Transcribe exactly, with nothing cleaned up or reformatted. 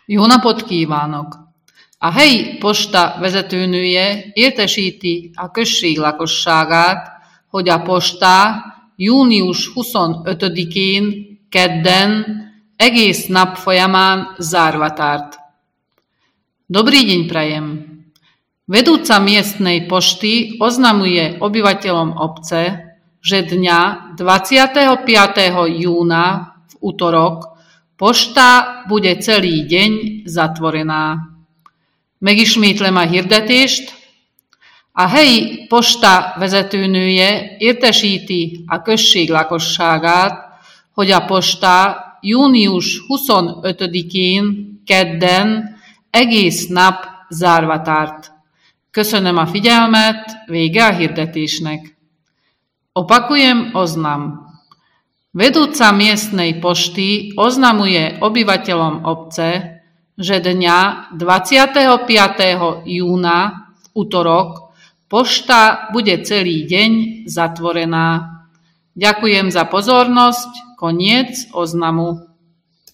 Jó napot kívánok! A helyi posta vezetőnője értesíti a község lakosságát, hogy a postá június huszonötödikén, kedden, egész nap folyamán zárva tart. Dobrý deň prajem. Vedúca miestnej pošty oznamuje obyvateľom obce, že dňa dvadsiateho piateho júna v utorok pošta bude celý deň zatvorená. Megismétlem a hirdetést. A helyi posta vezetőnője értesíti a község lakosságát, hogy a postá június huszonötödikén, kedden, egész nap zárva tart. Köszönöm a figyelmet, vége a hirdetésnek. Opakujem oznam. Vedúca miestnej pošty oznamuje obyvateľom obce, že dňa dvadsiateho piateho júna v utorok pošta bude celý deň zatvorená. Ďakujem za pozornosť, koniec oznamu.